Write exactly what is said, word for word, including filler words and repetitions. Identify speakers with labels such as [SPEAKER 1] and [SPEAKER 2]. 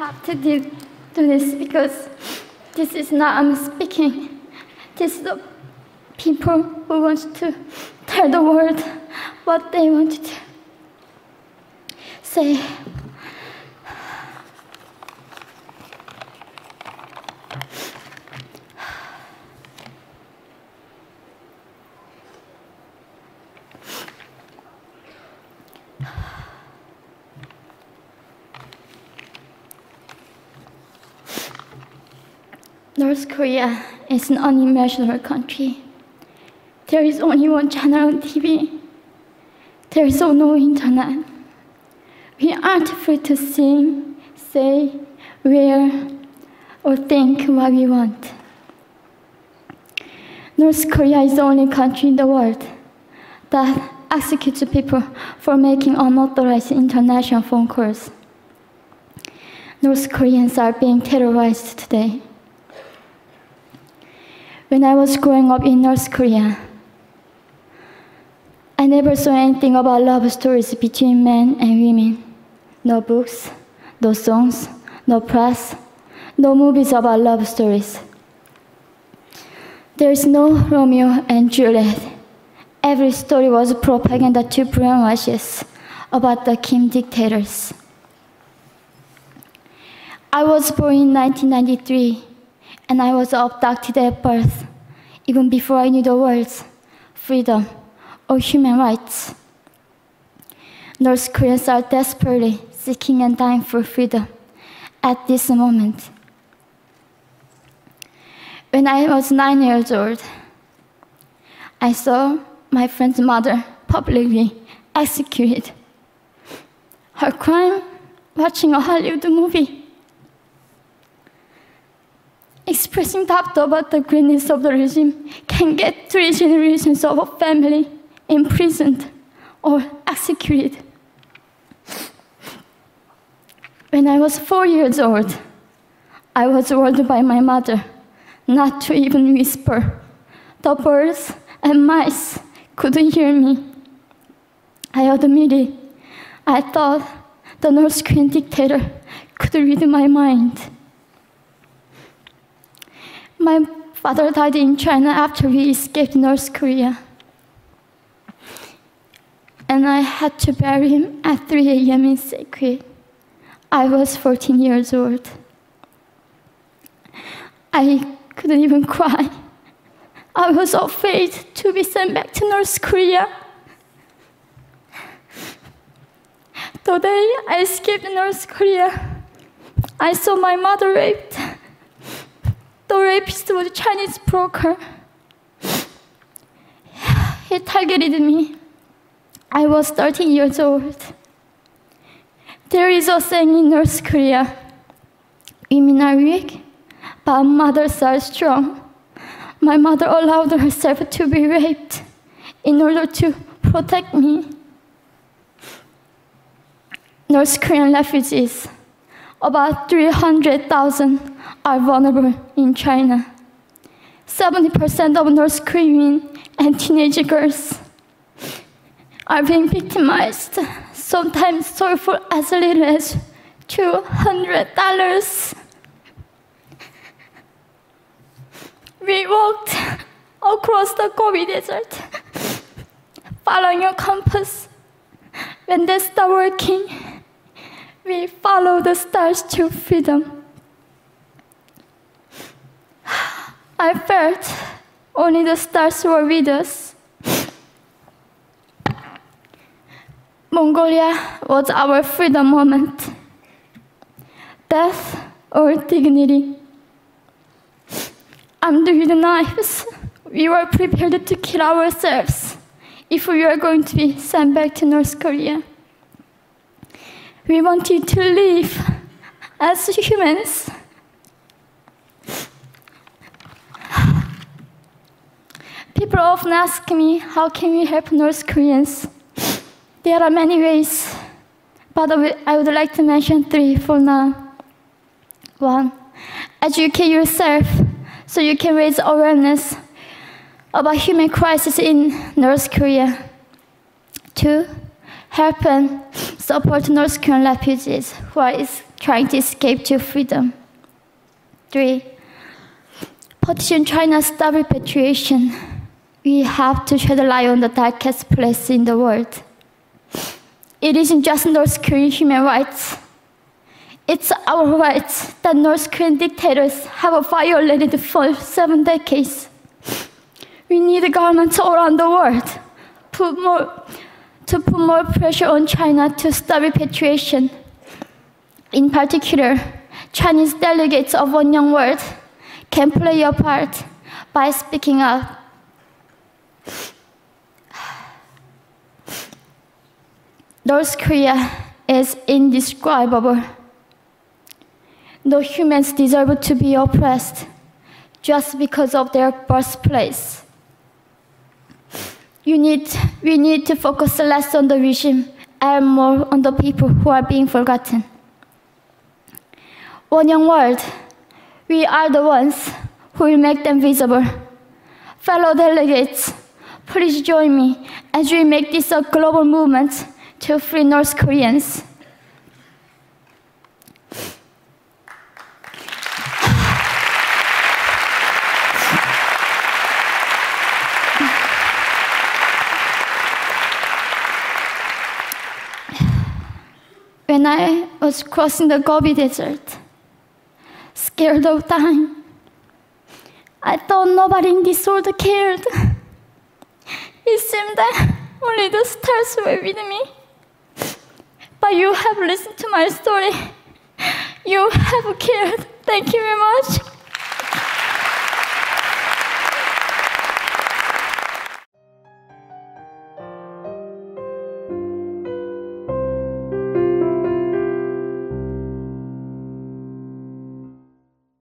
[SPEAKER 1] have to do, do this because this is not I'm speaking. This is the people who want to tell the world what they want to say. North Korea is an unimaginable country. There is only one channel on T V. There is no internet. We aren't free to sing, say, wear, or think what we want. North Korea is the only country in the world that executes people for making unauthorized international phone calls. North Koreans are being terrorized today. When I was growing up in North Korea, I never saw anything about love stories between men and women. No books, no songs, no press, no movies about love stories. There is no Romeo and Juliet. Every story was propaganda to brainwashes about the Kim dictators. I was born in nineteen ninety-three, and I was abducted at birth, even before I knew the words freedom or human rights. North Koreans are desperately seeking and dying for freedom at this moment. When I was nine years old, I saw my friend's mother publicly executed. Her crime? Watching a Hollywood movie. Expressing doubt about the greatness of the regime can get three generations of a family imprisoned or executed. When I was four years old, I was warned by my mother not to even whisper. The birds and mice couldn't hear me. I admitted I thought the North Korean dictator could read my mind. My father died in China after we escaped North Korea. And I had to bury him at three a m in secret. I was fourteen years old. I couldn't even cry. I was afraid to be sent back to North Korea. The day I escaped North Korea, I saw my mother raped. The rapist was a Chinese broker. He targeted me. I was thirteen years old. There is a saying in North Korea, women are weak, but mothers are strong. My mother allowed herself to be raped in order to protect me. North Korean refugees, about three hundred thousand, are vulnerable in China. seventy percent of North Korean and teenage girls are being victimized, sometimes sold for as little as two hundred dollars. We walked across the Gobi Desert, following a compass. When they stopped working, we followed the stars to freedom. I felt only the stars were with us. Mongolia was our freedom moment. Death or dignity. Armed with knives, we were prepared to kill ourselves if we were going to be sent back to North Korea. We wanted to live as humans. People often ask me, how can we help North Koreans? There are many ways, but I would like to mention three for now. One, educate yourself so you can raise awareness about human crisis in North Korea. Two, help and support North Korean refugees who are trying to escape to freedom. Three, petition China stop repatriation. We have to shed a light on the darkest place in the world. It isn't just North Korean human rights. It's our rights that North Korean dictators have violated for seven decades. We need governments all around the world put more, to put more pressure on China to stop repatriation. In particular, Chinese delegates of One Young World can play a part by speaking out. North Korea is indescribable. No humans deserve to be oppressed just because of their birthplace. You need, we need to focus less on the regime and more on the people who are being forgotten. One Young World, we are the ones who will make them visible. Fellow delegates, please join me as we make this a global movement to free North Koreans. When I was crossing the Gobi Desert, scared of dying, I thought nobody in this world cared. It seemed that only the stars were with me. But you have listened to my story. You have cared. Thank you very much.